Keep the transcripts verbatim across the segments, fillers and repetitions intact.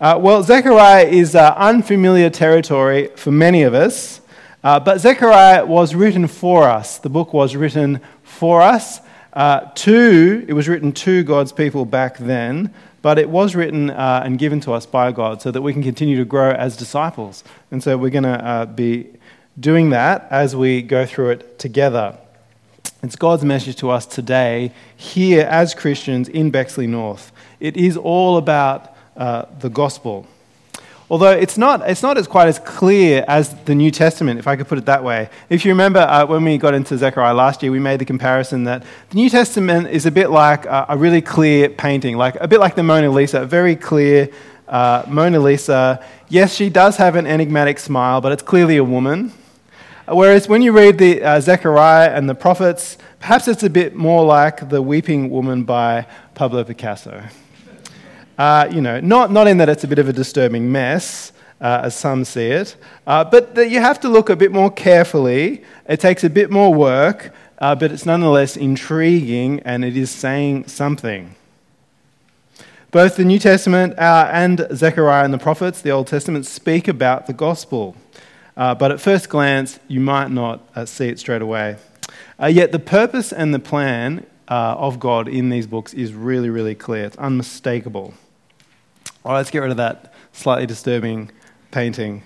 Uh, well, Zechariah is uh, unfamiliar territory for many of us, uh, but Zechariah was written for us. The book was written for us. Uh, to, it was written to God's people back then, but it was written uh, and given to us by God so that we can continue to grow as disciples. And so we're going to uh, be doing that as we go through it together. It's God's message to us today, here as Christians in Bexley North. It is all about uh, the gospel. Although it's not it's not as quite as clear as the New Testament, if I could put it that way. If you remember uh, when we got into Zechariah last year, we made the comparison that the New Testament is a bit like uh, a really clear painting, like a bit like the Mona Lisa, a very clear uh, Mona Lisa. Yes, she does have an enigmatic smile, but it's clearly a woman. Whereas when you read the uh, Zechariah and the prophets, perhaps it's a bit more like The Weeping Woman by Pablo Picasso. Uh, you know, not, not in that it's a bit of a disturbing mess, uh, as some see it, uh, but that you have to look a bit more carefully. It takes a bit more work, uh, but it's nonetheless intriguing and it is saying something. Both the New Testament uh, and Zechariah and the prophets, the Old Testament, speak about the gospel. Uh, but at first glance, you might not uh, see it straight away. Uh, yet the purpose and the plan uh, of God in these books is really, really clear. It's unmistakable. All right, let's get rid of that slightly disturbing painting.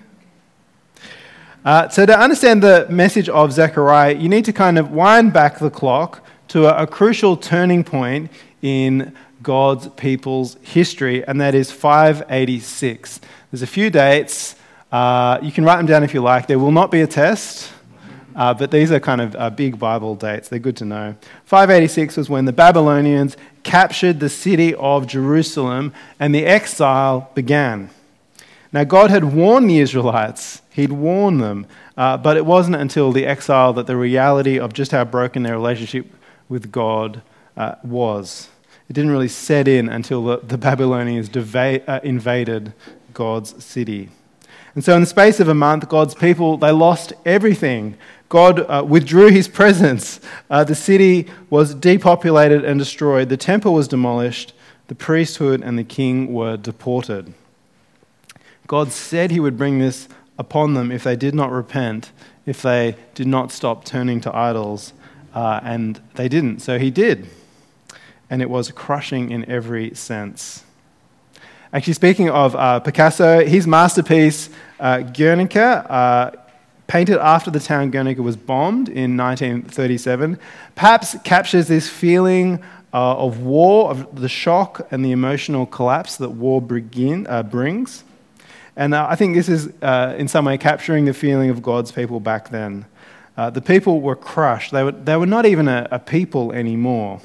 Uh, so to understand the message of Zechariah, you need to kind of wind back the clock to a, a crucial turning point in God's people's history, and that is five eighty-six. There's a few dates. Uh, you can write them down if you like. There will not be a test, uh, but these are kind of uh, big Bible dates. They're good to know. five eighty-six was when the Babylonians captured the city of Jerusalem and the exile began. Now, God had warned the Israelites. He'd warned them, uh, but it wasn't until the exile that the reality of just how broken their relationship with God uh, was. It didn't really set in until the, the Babylonians deva- uh, invaded God's city. And so in the space of a month, God's people, they lost everything. God uh, withdrew his presence. Uh, the city was depopulated and destroyed. The temple was demolished. The priesthood and the king were deported. God said he would bring this upon them if they did not repent, if they did not stop turning to idols, uh, and they didn't. So he did. And it was crushing in every sense. Actually, speaking of uh, Picasso, his masterpiece, uh, Guernica, uh, painted after the town Guernica was bombed in nineteen thirty-seven, perhaps captures this feeling uh, of war, of the shock and the emotional collapse that war begin, uh, brings. And uh, I think this is, uh, in some way, capturing the feeling of God's people back then. Uh, the people were crushed. They were, they were not even a, a people anymore.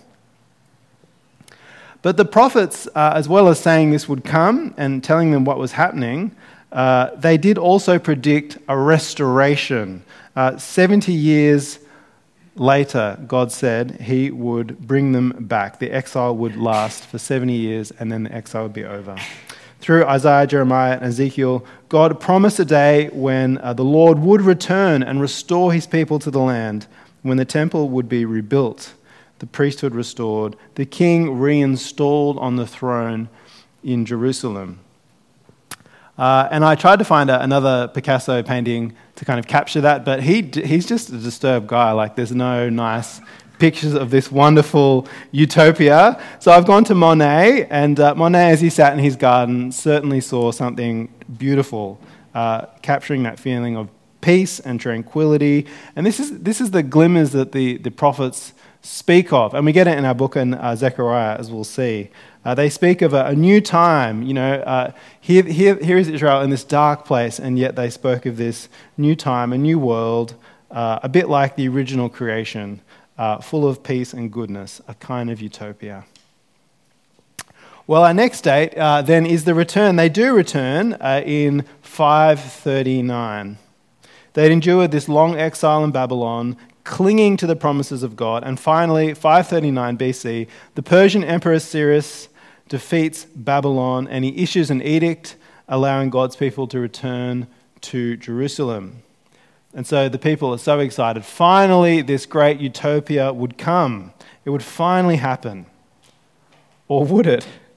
But the prophets, uh, as well as saying this would come and telling them what was happening, uh, they did also predict a restoration. Uh, seventy years later, God said he would bring them back. The exile would last for seventy years and then the exile would be over. Through Isaiah, Jeremiah, and Ezekiel, God promised a day when uh, the Lord would return and restore his people to the land, when the temple would be rebuilt, the priesthood restored, the king reinstalled on the throne in Jerusalem. Uh, and I tried to find a, another Picasso painting to kind of capture that, but he he's just a disturbed guy. Like, there's no nice pictures of this wonderful utopia. So I've gone to Monet, and uh, Monet, as he sat in his garden, certainly saw something beautiful, uh, capturing that feeling of peace and tranquility. And this is this is the glimmers that the, the prophets speak of, and we get it in our book in uh, Zechariah, as we'll see. Uh, they speak of a, a new time. You know, uh, here, here, here is Israel in this dark place, and yet they spoke of this new time, a new world, uh, a bit like the original creation, uh, full of peace and goodness, a kind of utopia. Well, our next date uh, then is the return. They do return uh, in five thirty-nine. They'd endured this long exile in Babylon, clinging to the promises of God. And finally, five thirty-nine B C, the Persian Emperor Cyrus defeats Babylon and he issues an edict allowing God's people to return to Jerusalem. And so the people are so excited. Finally, this great utopia would come. It would finally happen. Or would it?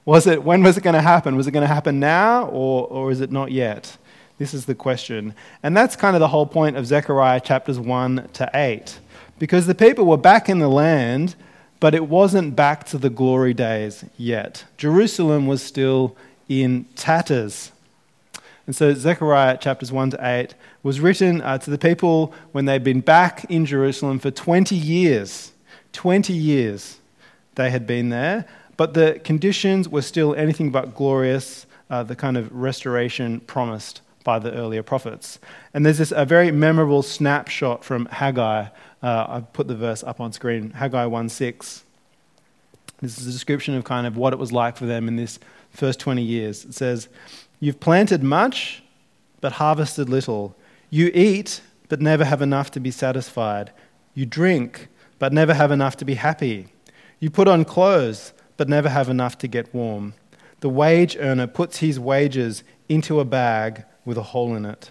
Was it, when was it going to happen? Was it going to happen now, or, or is it not yet? This is the question. And that's kind of the whole point of Zechariah chapters one to eight. Because the people were back in the land, but it wasn't back to the glory days yet. Jerusalem was still in tatters. And so Zechariah chapters one to eight was written uh, to the people when they'd been back in Jerusalem for twenty years. twenty years they had been there, but the conditions were still anything but glorious, uh, the kind of restoration promised by the earlier prophets. And there's this a very memorable snapshot from Haggai. Uh, I've put the verse up on screen, Haggai one six. This is a description of kind of what it was like for them in this first twenty years. It says, "You've planted much, but harvested little. You eat, but never have enough to be satisfied. You drink, but never have enough to be happy. You put on clothes, but never have enough to get warm. The wage earner puts his wages into a bag with a hole in it."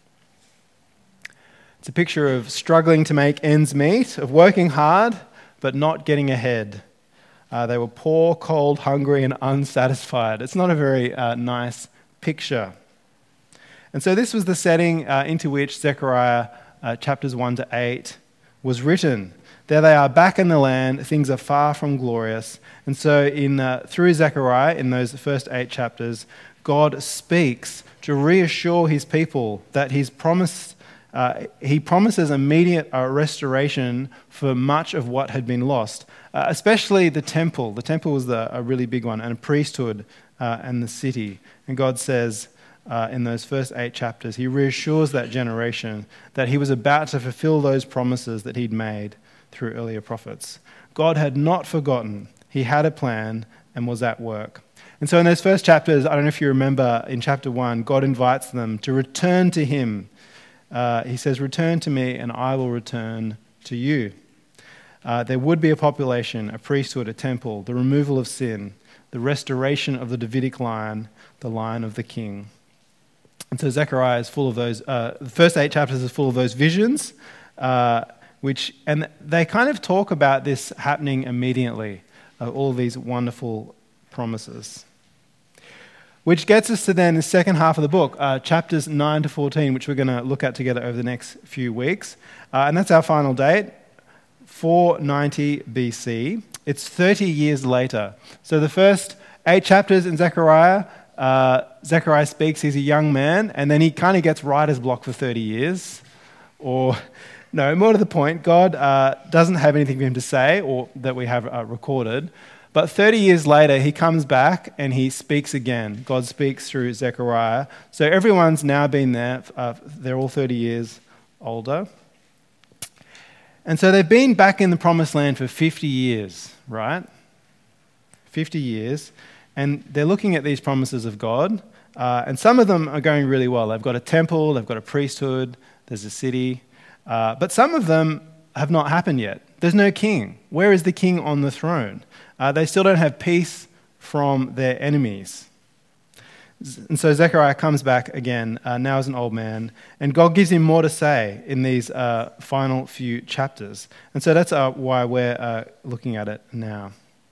It's a picture of struggling to make ends meet, of working hard, but not getting ahead. Uh, they were poor, cold, hungry, and unsatisfied. It's not a very uh, nice picture. And so this was the setting uh, into which Zechariah uh, chapters one to eight was written. There they are back in the land, things are far from glorious. And so in uh, through Zechariah, in those first eight chapters, God speaks to reassure his people that he's promised, uh, he promises immediate uh, restoration for much of what had been lost, uh, especially the temple. The temple was the, a really big one, and a priesthood uh, and the city. And God says uh, in those first eight chapters, he reassures that generation that he was about to fulfill those promises that he'd made through earlier prophets. God had not forgotten. He had a plan and was at work. And so in those first chapters, I don't know if you remember, in chapter one, God invites them to return to him. Uh, he says, "Return to me and I will return to you." Uh, there would be a population, a priesthood, a temple, the removal of sin, the restoration of the Davidic line, the line of the king. And so Zechariah is full of those, uh, the first eight chapters is full of those visions, uh, which, and they kind of talk about this happening immediately, uh, all of these wonderful promises. Which gets us to then the second half of the book, uh, chapters nine to fourteen, which we're going to look at together over the next few weeks. Uh, and that's our final date, four ninety B C. It's thirty years later. So the first eight chapters in Zechariah, uh, Zechariah speaks, he's a young man, and then he kind of gets writer's block for thirty years. Or, no, more to the point, God uh, doesn't have anything for him to say, or that we have uh, recorded. But thirty years later, he comes back and he speaks again. God speaks through Zechariah. So everyone's now been there. Uh, they're all thirty years older. And so they've been back in the promised land for fifty years, right? fifty years. And they're looking at these promises of God. Uh, and some of them are going really well. They've got a temple, they've got a priesthood, there's a city. Uh, but some of them have not happened yet. There's no king. Where is the king on the throne? Uh, they still don't have peace from their enemies. And so Zechariah comes back again, uh, now as an old man, and God gives him more to say in these uh, final few chapters. And so that's uh, why we're uh, looking at it now.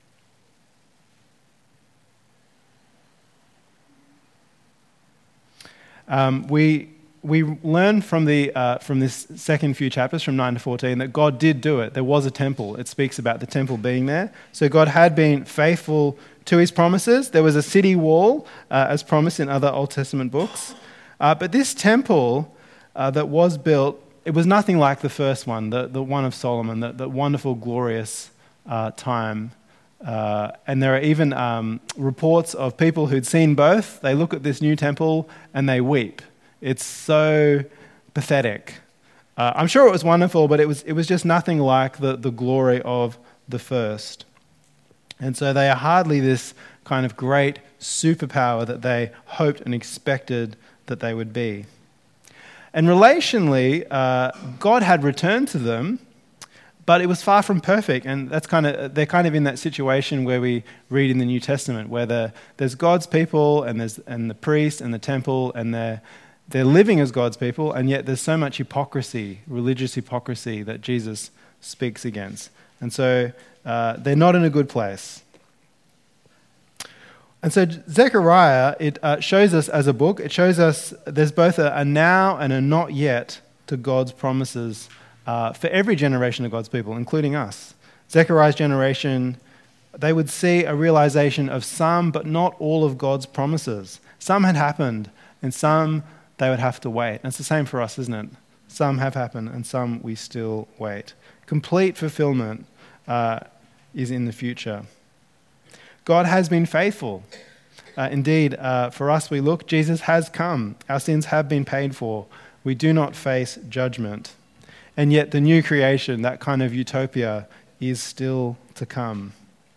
Um, we we learn from the uh, from this second few chapters, from nine to fourteen, that God did do it. There was a temple. It speaks about the temple being there. So God had been faithful to his promises. There was a city wall, uh, as promised in other Old Testament books. Uh, but this temple uh, that was built, it was nothing like the first one, the, the one of Solomon, the, the wonderful, glorious uh, time. Uh, and there are even um, reports of people who'd seen both. They look at this new temple and they weep. It's so pathetic. Uh, I'm sure it was wonderful, but it was it was just nothing like the, the glory of the first. And so they are hardly this kind of great superpower that they hoped and expected that they would be. And relationally, uh, God had returned to them, but it was far from perfect. And that's kind of they're kind of in that situation where we read in the New Testament, where the, there's God's people and there's and the priest and the temple, and they're they're living as God's people, and yet there's so much hypocrisy, religious hypocrisy, that Jesus speaks against. And so uh, they're not in a good place. And so Zechariah, it uh, shows us as a book, it shows us there's both a, a now and a not yet to God's promises uh, for every generation of God's people, including us. Zechariah's generation, they would see a realization of some, but not all of God's promises. Some had happened, and some they would have to wait. And it's the same for us, isn't it? Some have happened, and some we still wait. Complete fulfillment uh, is in the future. God has been faithful. Uh, indeed, uh, for us we look, Jesus has come. Our sins have been paid for. We do not face judgment. And yet the new creation, that kind of utopia, is still to come.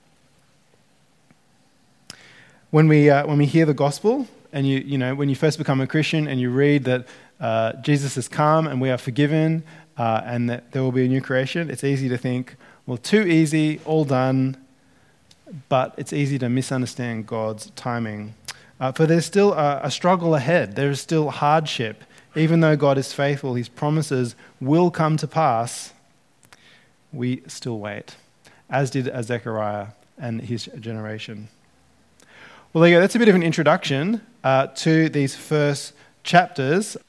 When we uh, when we hear the gospel, and you you know when you first become a Christian and you read that uh, Jesus has come and we are forgiven uh, and that there will be a new creation, it's easy to think, well, too easy, all done. But it's easy to misunderstand God's timing. Uh, for there's still a, a struggle ahead. There is still hardship. Even though God is faithful, his promises will come to pass, we still wait, as did Zechariah and his generation. Well, there you go. That's a bit of an introduction uh, to these first chapters.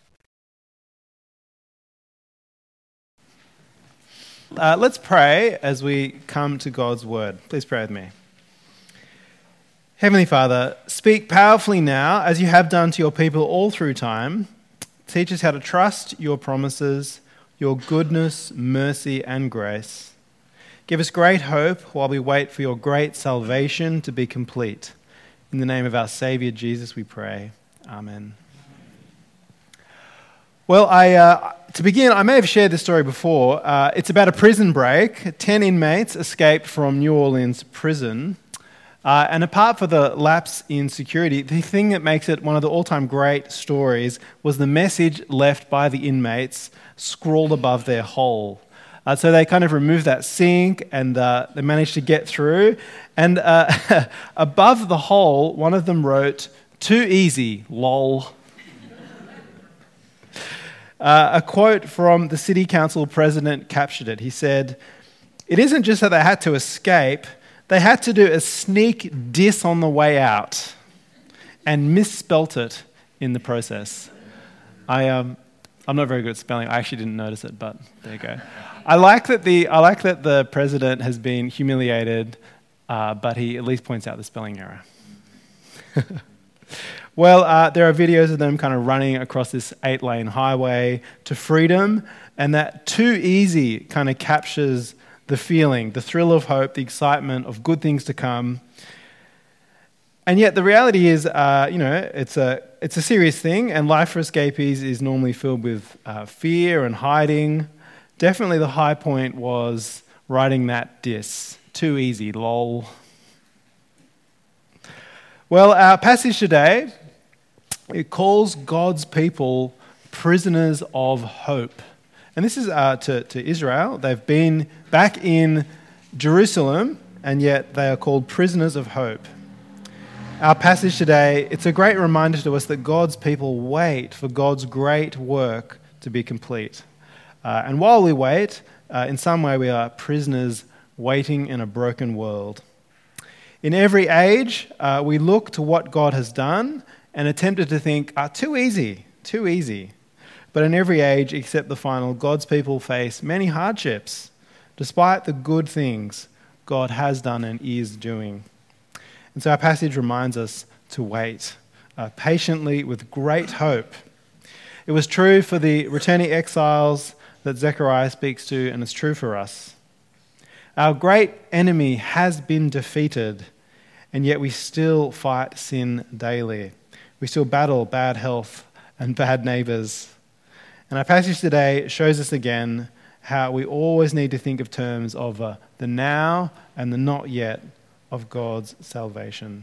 Uh, let's pray as we come to God's word. Please pray with me. Heavenly Father, speak powerfully now as you have done to your people all through time. Teach us how to trust your promises, your goodness, mercy, and grace. Give us great hope while we wait for your great salvation to be complete. In the name of our Saviour Jesus we pray. Amen. Well, I, uh, to begin, I may have shared this story before. Uh, it's about a prison break. Ten inmates escaped from New Orleans prison. Uh, and apart from the lapse in security, the thing that makes it one of the all-time great stories was the message left by the inmates scrawled above their hole. Uh, so they kind of removed that sink and uh, they managed to get through. And uh, above the hole, one of them wrote, "Too easy, lol." Uh, a quote from the city council president captured it. He said, "It isn't just that they had to escape, they had to do a sneak diss on the way out and misspelt it in the process." I, um, I'm not very good at spelling. I actually didn't notice it, but there you go. I like that the I like that the president has been humiliated, uh, but he at least points out the spelling error. Well, uh, there are videos of them kind of running across this eight-lane highway to freedom, and that "too easy" kind of captures the feeling, the thrill of hope, the excitement of good things to come. And yet the reality is, uh, you know, it's a it's a serious thing, and life for escapees is normally filled with uh, fear and hiding. Definitely the high point was writing that diss. Too easy, lol. Well, our passage today, it calls God's people prisoners of hope. And this is uh, to, to Israel. They've been back in Jerusalem, and yet they are called prisoners of hope. Our passage today, it's a great reminder to us that God's people wait for God's great work to be complete. Uh, and while we wait, uh, in some way we are prisoners waiting in a broken world. In every age, uh, we look to what God has done and attempted to think, ah, too easy, too easy. But in every age except the final, God's people face many hardships, despite the good things God has done and is doing. And so our passage reminds us to wait uh, patiently with great hope. It was true for the returning exiles that Zechariah speaks to, and it's true for us. Our great enemy has been defeated, and yet we still fight sin daily. We still battle bad health and bad neighbours. And our passage today shows us again how we always need to think of terms of uh, the now and the not yet of God's salvation.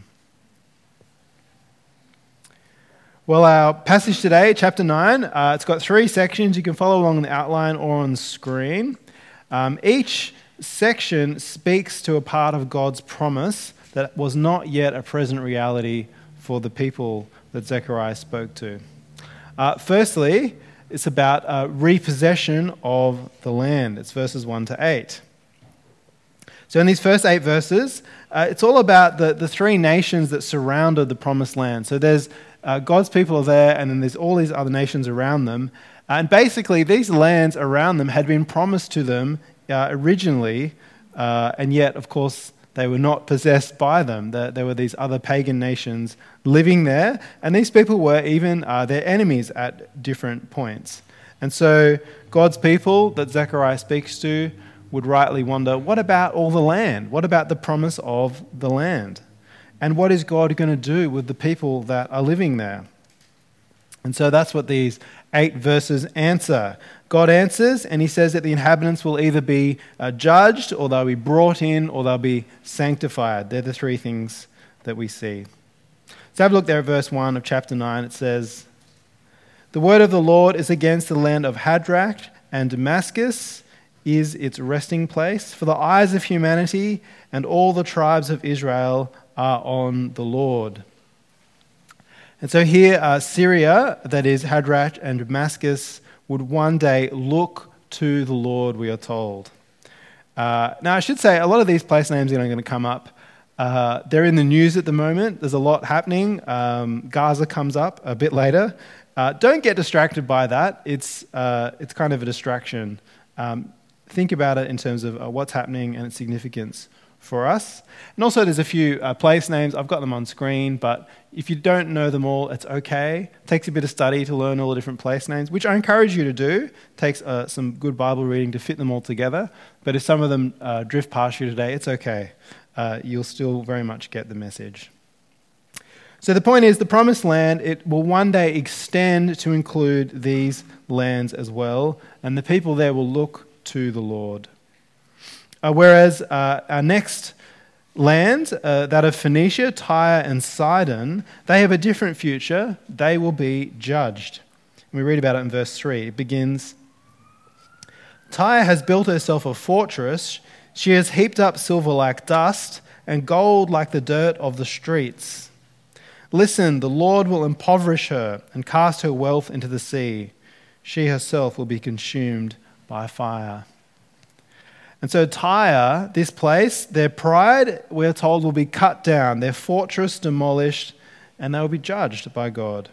Well, our passage today, chapter nine, uh, it's got three sections. You can follow along in the outline or on the screen. Um, each section speaks to a part of God's promise that was not yet a present reality for the people that Zechariah spoke to. Uh, firstly, it's about uh, repossession of the land. It's verses one to eight. So in these first eight verses, uh, it's all about the, the three nations that surrounded the promised land. So there's uh, God's people are there, and then there's all these other nations around them. And basically, these lands around them had been promised to them uh, originally, uh, and yet, of course, they were not possessed by them. There, there were these other pagan nations living there, and these people were even uh, their enemies at different points. And so God's people that Zechariah speaks to would rightly wonder, what about all the land? What about the promise of the land? And what is God going to do with the people that are living there? And so that's what these eight verses answer. God answers, and he says that the inhabitants will either be uh, judged, or they'll be brought in, or they'll be sanctified. They're the three things that we see. So have a look there at verse one of chapter nine. It says, "The word of the Lord is against the land of Hadrach, and Damascus is its resting place. For the eyes of humanity and all the tribes of Israel are on the Lord." And so here, uh, Syria, that is Hadrach and Damascus, would one day look to the Lord, we are told. Uh, now, I should say, a lot of these place names are going to come up. Uh, they're in the news at the moment. There's a lot happening. Um, Gaza comes up a bit later. Uh, don't get distracted by that. It's, uh, it's kind of a distraction. Um, think about it in terms of uh, what's happening and its significance for us. And also there's a few uh, place names. I've got them on screen, but if you don't know them all, it's okay. It takes a bit of study to learn all the different place names, which I encourage you to do. It takes uh, some good Bible reading to fit them all together. But if some of them uh, drift past you today, it's okay. Uh, you'll still very much get the message. So the point is, the promised land, it will one day extend to include these lands as well, and the people there will look to the Lord. Uh, whereas uh, our next lands, uh, that of Phoenicia, Tyre and Sidon, they have a different future. They will be judged. And we read about it in verse three. It begins, "Tyre has built herself a fortress. She has heaped up silver like dust and gold like the dirt of the streets. Listen, the Lord will impoverish her and cast her wealth into the sea. She herself will be consumed by fire." And so Tyre, this place, their pride, we're told, will be cut down, their fortress demolished, and they will be judged by God.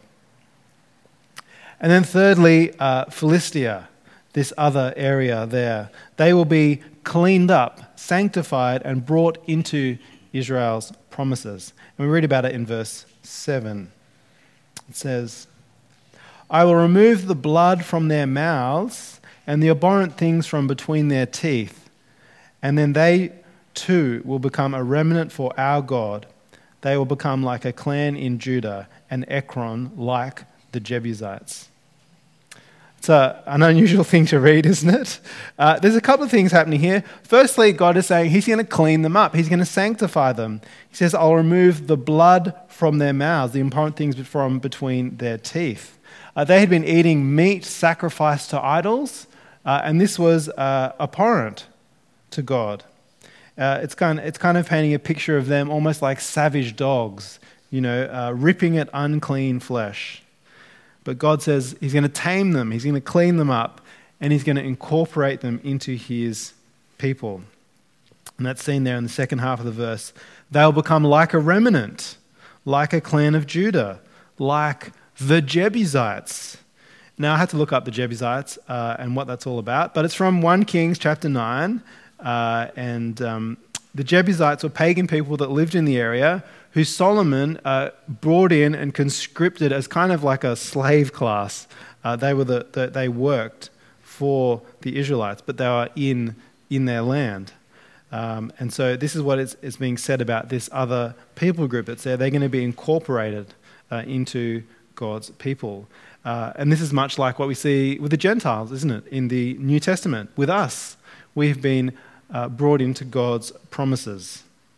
And then thirdly, uh, Philistia, this other area there, they will be cleaned up, sanctified, and brought into Israel's promises. And we read about it in verse seven. It says, "I will remove the blood from their mouths and the abhorrent things from between their teeth. And then they too will become a remnant for our God. They will become like a clan in Judah, and Ekron like the Jebusites." It's a, an unusual thing to read, isn't it? Uh, there's a couple of things happening here. Firstly, God is saying he's going to clean them up. He's going to sanctify them. He says, "I'll remove the blood from their mouths, the important things from between their teeth." Uh, they had been eating meat sacrificed to idols, uh, and this was uh, abhorrent to God. Uh, it's kind of, it's kind of painting a picture of them almost like savage dogs, you know, uh, ripping at unclean flesh. But God says he's going to tame them, he's going to clean them up, and he's going to incorporate them into his people. And that's seen there in the second half of the verse. They'll become like a remnant, like a clan of Judah, like the Jebusites. Now, I had to look up the Jebusites uh, and what that's all about, but it's from First Kings chapter nine. Uh, and um, the Jebusites were pagan people that lived in the area who Solomon uh, brought in and conscripted as kind of like a slave class. Uh, they were the, the they worked for the Israelites, but they were in in their land. Um, and so this is what is, is being said about this other people group that's there. They're going to be incorporated uh, into God's people. Uh, and this is much like what we see with the Gentiles, isn't it, in the New Testament? With us, we've been Uh, brought into God's promises.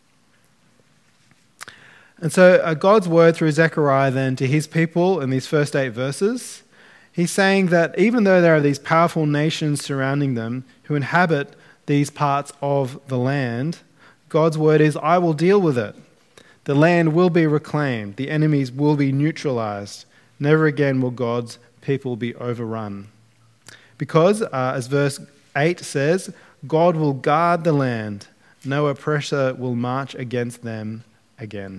And so uh, God's word through Zechariah then to his people in these first eight verses, he's saying that even though there are these powerful nations surrounding them who inhabit these parts of the land, God's word is, I will deal with it. The land will be reclaimed. The enemies will be neutralized. Never again will God's people be overrun. Because, uh, as verse eight says, God will guard the land. No oppressor will march against them again.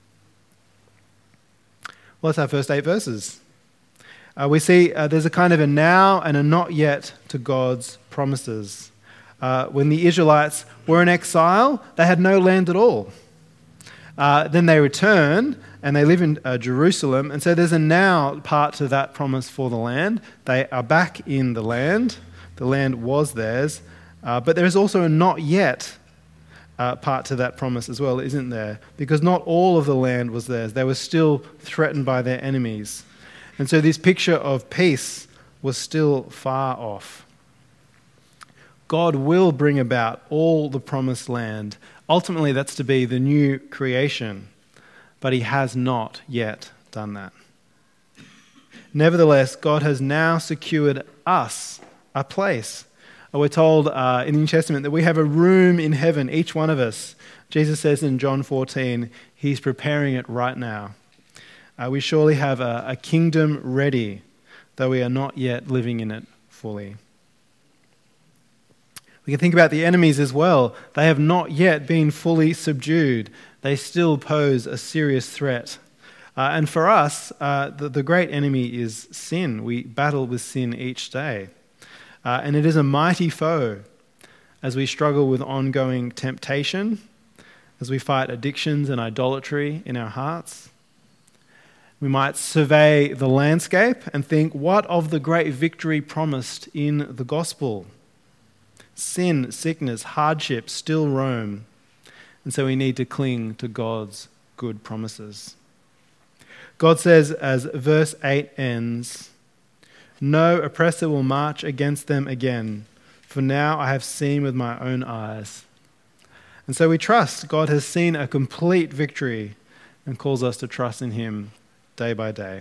Well, that's our first eight verses. Uh, we see uh, there's a kind of a now and a not yet to God's promises. Uh, when the Israelites were in exile, they had no land at all. Uh, then they return and they live in uh, Jerusalem. And so there's a now part to that promise for the land. They are back in the land. The land was theirs. Uh, but there is also a not yet uh, part to that promise as well, isn't there? Because not all of the land was theirs. They were still threatened by their enemies. And so this picture of peace was still far off. God will bring about all the promised land. Ultimately, that's to be the new creation. But he has not yet done that. Nevertheless, God has now secured us a place. We're told uh, in the New Testament that we have a room in heaven, each one of us. Jesus says in John fourteen, he's preparing it right now. Uh, we surely have a, a kingdom ready, though we are not yet living in it fully. We can think about the enemies as well. They have not yet been fully subdued. They still pose a serious threat. Uh, and for us, uh, the, the great enemy is sin. We battle with sin each day. Uh, and it is a mighty foe as we struggle with ongoing temptation, as we fight addictions and idolatry in our hearts. We might survey the landscape and think, what of the great victory promised in the gospel? Sin, sickness, hardship still roam, and so we need to cling to God's good promises. God says, as verse eight ends, no oppressor will march against them again, for now I have seen with my own eyes. And so we trust God has seen a complete victory and calls us to trust in him day by day.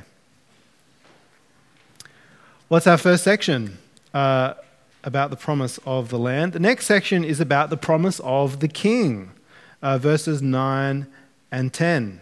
What's our first section? Uh, about the promise of the land. The next section is about the promise of the king, uh, verses nine and ten.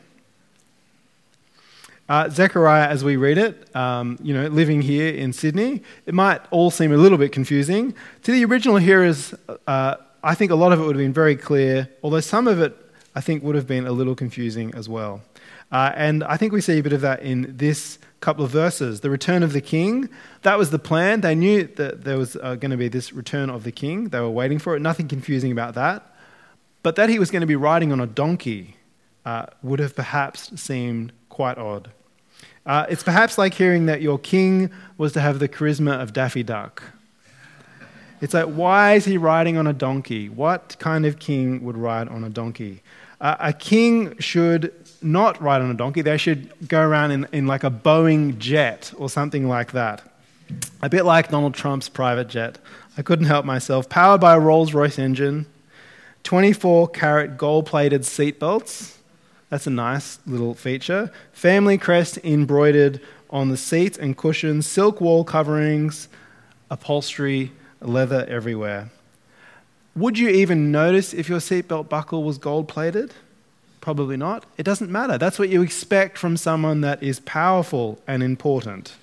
Uh, Zechariah, as we read it, um, you know, living here in Sydney, it might all seem a little bit confusing. To the original hearers, uh, I think a lot of it would have been very clear, although some of it, I think, would have been a little confusing as well. Uh, and I think we see a bit of that in this couple of verses. The return of the king, that was the plan. They knew that there was uh, going to be this return of the king. They were waiting for it. Nothing confusing about that. But that he was going to be riding on a donkey uh, would have perhaps seemed quite odd. Uh, it's perhaps like hearing that your king was to have the charisma of Daffy Duck. It's like, why is he riding on a donkey? What kind of king would ride on a donkey? Uh, a king should not ride on a donkey. They should go around in, in like a Boeing jet or something like that. A bit like Donald Trump's private jet. I couldn't help myself. Powered by a Rolls-Royce engine, twenty-four karat gold-plated seatbelts. That's a nice little feature. Family crest embroidered on the seats and cushions, silk wall coverings, upholstery, leather everywhere. Would you even notice if your seatbelt buckle was gold-plated? Probably not. It doesn't matter. That's what you expect from someone that is powerful and important.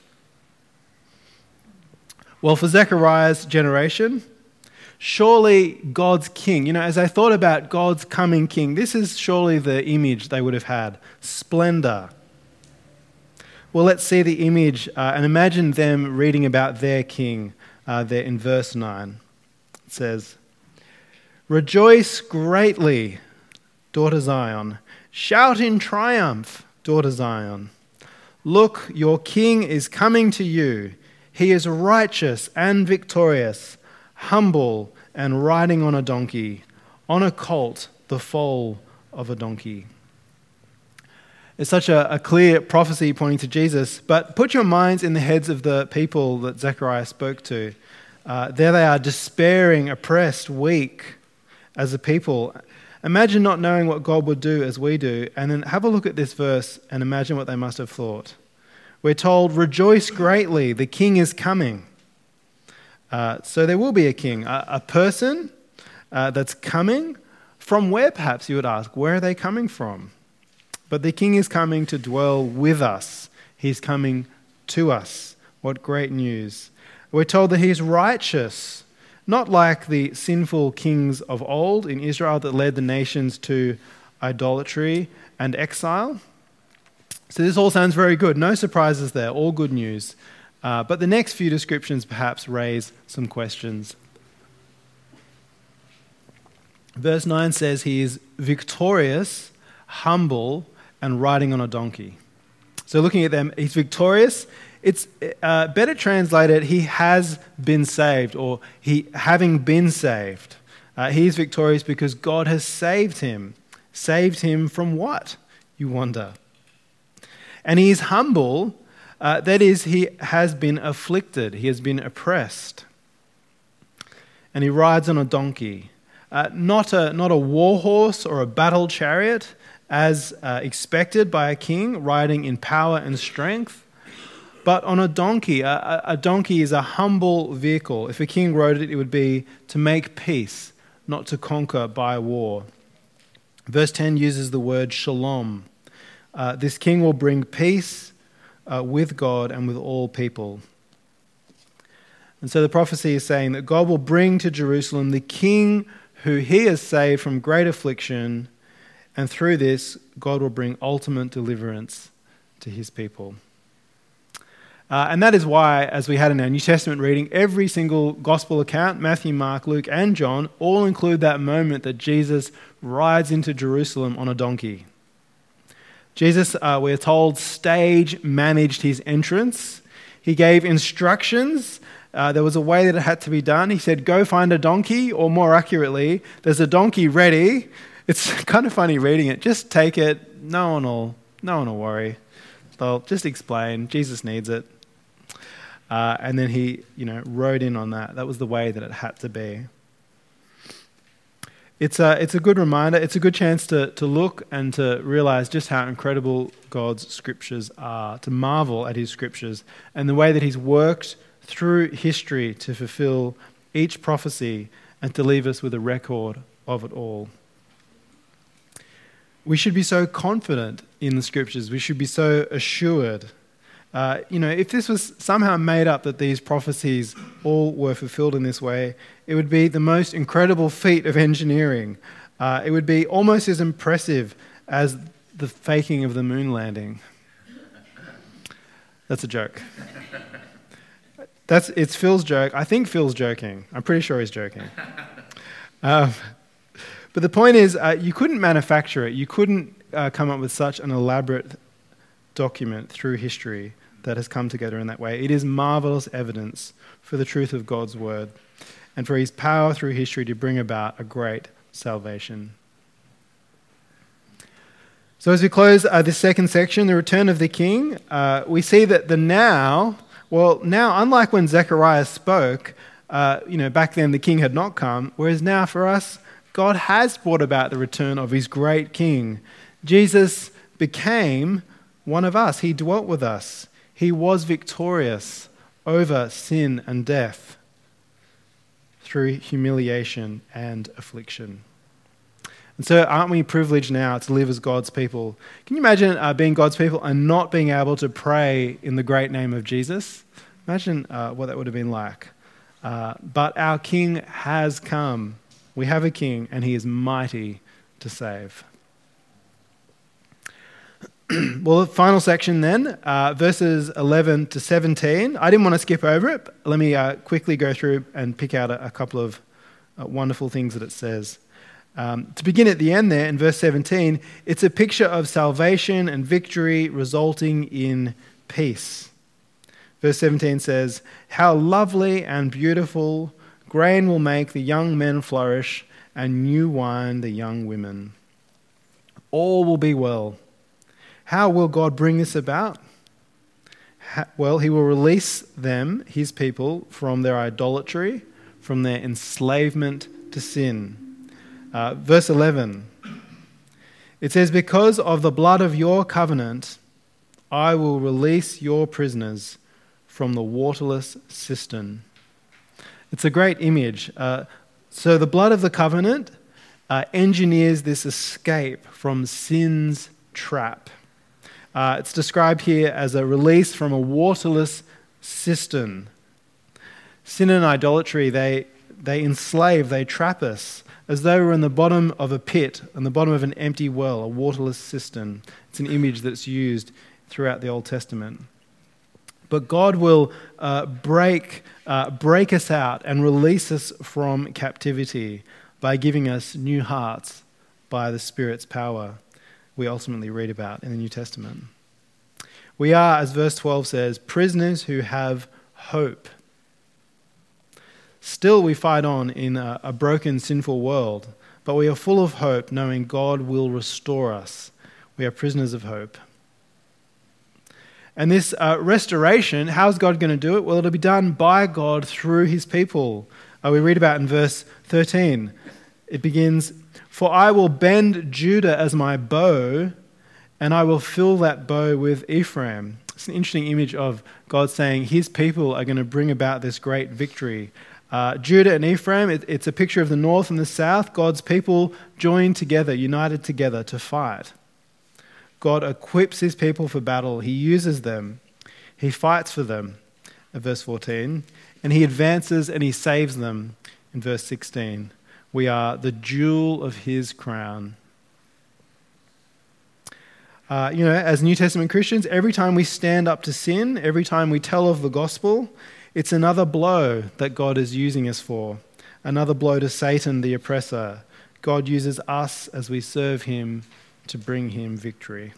Well, for Zechariah's generation, surely God's king, you know, as I thought about God's coming king, this is surely the image they would have had. Splendor. Well, let's see the image uh, and imagine them reading about their king uh, there in verse nine. It says, "Rejoice greatly, daughter Zion. Shout in triumph, daughter Zion. Look, your king is coming to you. He is righteous and victorious, humble and riding on a donkey, on a colt, the foal of a donkey." It's such a, a clear prophecy pointing to Jesus, but put your minds in the heads of the people that Zechariah spoke to. Uh, there they are, despairing, oppressed, weak as a people. Imagine not knowing what God would do as we do, and then have a look at this verse and imagine what they must have thought. We're told, rejoice greatly, the king is coming. Uh, so there will be a king, a, a person uh, that's coming. From where, perhaps, you would ask? Where are they coming from? But the king is coming to dwell with us. He's coming to us. What great news. We're told that he's righteous. not like the sinful kings of old in Israel that led the nations to idolatry and exile. So this all sounds very good. No surprises there, all good news. Uh, but the next few descriptions perhaps raise some questions. Verse nine says he is victorious, humble, and riding on a donkey. So looking at them, he's victorious. It's uh, better translated, he has been saved, or he having been saved. Uh, he is victorious because God has saved him. Saved him from what, you wonder? And he is humble, uh, that is, he has been afflicted, he has been oppressed. And he rides on a donkey, uh, not a not a war horse or a battle chariot, as uh, expected by a king, riding in power and strength, but on a donkey. A, a donkey is a humble vehicle. If a king rode it, it would be to make peace, not to conquer by war. Verse ten uses the word shalom. Uh, this king will bring peace uh, with God and with all people. And so the prophecy is saying that God will bring to Jerusalem the king who he has saved from great affliction, and through this, God will bring ultimate deliverance to his people. Uh, and that is why, as we had in our New Testament reading, every single gospel account, Matthew, Mark, Luke, and John, all include that moment that Jesus rides into Jerusalem on a donkey. Jesus, uh, we're told, stage managed his entrance. He gave instructions. Uh, there was a way that it had to be done. He said, go find a donkey, or more accurately, there's a donkey ready. It's kind of funny reading it. Just take it. No one will, no one will worry. They'll just explain. Jesus needs it. Uh, and then he, you know, rode in on that. That was the way that it had to be. It's a, it's a good reminder. It's a good chance to, to look and to realize just how incredible God's scriptures are, to marvel at his scriptures and the way that he's worked through history to fulfill each prophecy and to leave us with a record of it all. We should be so confident in the scriptures. We should be so assured. Uh, you know, if this was somehow made up that these prophecies all were fulfilled in this way, it would be the most incredible feat of engineering. Uh, it would be almost as impressive as the faking of the moon landing. That's a joke. That's it's Phil's joke. I think Phil's joking. I'm pretty sure he's joking. Um, but the point is, uh, you couldn't manufacture it. You couldn't uh, come up with such an elaborate document through history that has come together in that way. It is marvelous evidence for the truth of God's word and for his power through history to bring about a great salvation. So as we close uh, this second section, the return of the king, uh, we see that the now, well, now, unlike when Zechariah spoke, uh, you know, back then the king had not come, whereas now for us, God has brought about the return of his great king. Jesus became one of us. He dwelt with us. He was victorious over sin and death through humiliation and affliction. And so aren't we privileged now to live as God's people? Can you imagine uh, being God's people and not being able to pray in the great name of Jesus? Imagine uh, what that would have been like. Uh, but our King has come. We have a King and he is mighty to save. Well, the final section then, uh, verses eleven to seventeen. I didn't want to skip over it. But let me uh, quickly go through and pick out a, a couple of uh, wonderful things that it says. Um, to begin at the end there, in verse seventeen, it's a picture of salvation and victory resulting in peace. Verse seventeen says, "How lovely and beautiful, grain will make the young men flourish, and new wine the young women. All will be well." How will God bring this about? Well, he will release them, his people, from their idolatry, from their enslavement to sin. Uh, verse eleven, it says, "Because of the blood of your covenant, I will release your prisoners from the waterless cistern." It's a great image. Uh, so the blood of the covenant uh, engineers this escape from sin's trap. Uh, it's described here as a release from a waterless cistern. Sin and idolatry, they they enslave, they trap us, as though we're in the bottom of a pit, on the bottom of an empty well, a waterless cistern. It's an image that's used throughout the Old Testament. But God will uh, break, uh, break us out and release us from captivity by giving us new hearts by the Spirit's power we ultimately read about in the New Testament. We are, as verse twelve says, prisoners who have hope. Still we fight on in a, a broken, sinful world, but we are full of hope, knowing God will restore us. We are prisoners of hope. And this uh, restoration, how's God going to do it? Well, it'll be done by God through his people. Uh, we read about in verse thirteen. It begins, "For I will bend Judah as my bow, and I will fill that bow with Ephraim." It's an interesting image of God saying his people are going to bring about this great victory. Uh, Judah and Ephraim, it, it's a picture of the north and the south. God's people joined together, united together to fight. God equips his people for battle. He uses them. He fights for them, in verse fourteen. And he advances and he saves them, in verse sixteen. We are the jewel of his crown. Uh, you know, as New Testament Christians, every time we stand up to sin, every time we tell of the gospel, it's another blow that God is using us for. Another blow to Satan, the oppressor. God uses us as we serve him to bring him victory.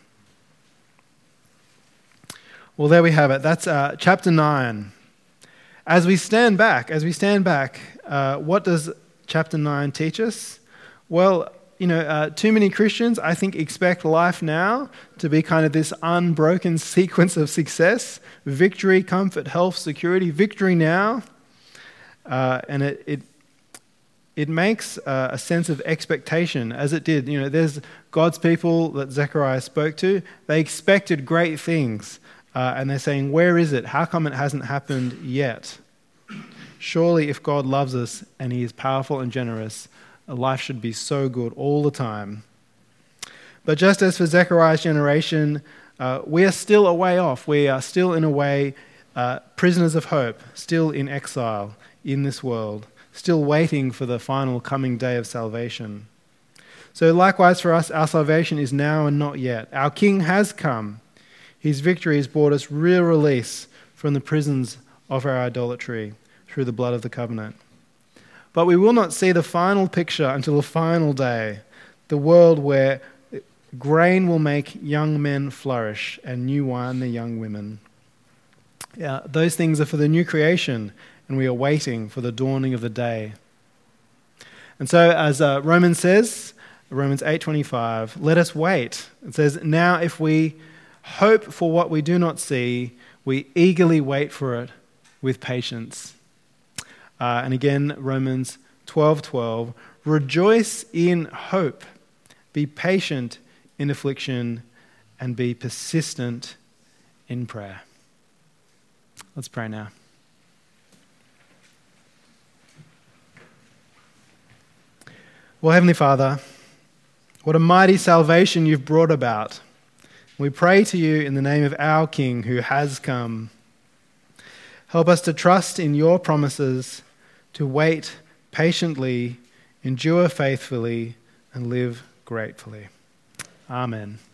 Well, there we have it. That's uh, chapter nine. As we stand back, as we stand back, uh, what does chapter nine teach us? Well, you know, uh, too many Christians, I think, expect life now to be kind of this unbroken sequence of success, victory, comfort, health, security, victory now. Uh, and it, it It makes uh, a sense of expectation, as it did. You know, there's God's people that Zechariah spoke to. They expected great things, uh, and they're saying, where is it? How come it hasn't happened yet? Surely if God loves us and he is powerful and generous, life should be so good all the time. But just as for Zechariah's generation, uh, we are still a way off. We are still, in a way, uh, prisoners of hope, still in exile in this world, still waiting for the final coming day of salvation. So likewise for us, our salvation is now and not yet. Our King has come. His victory has brought us real release from the prisons of our idolatry through the blood of the covenant. But we will not see the final picture until the final day, the world where grain will make young men flourish and new wine the young women. Yeah, those things are for the new creation, and we are waiting for the dawning of the day. And so, as uh, Romans says, Romans eight twenty-five, let us wait. It says, now if we hope for what we do not see, we eagerly wait for it with patience. Uh, and again, Romans twelve twelve, rejoice in hope, be patient in affliction, and be persistent in prayer. Let's pray now. Well, Heavenly Father, what a mighty salvation you've brought about. We pray to you in the name of our King who has come. Help us to trust in your promises, to wait patiently, endure faithfully, and live gratefully. Amen.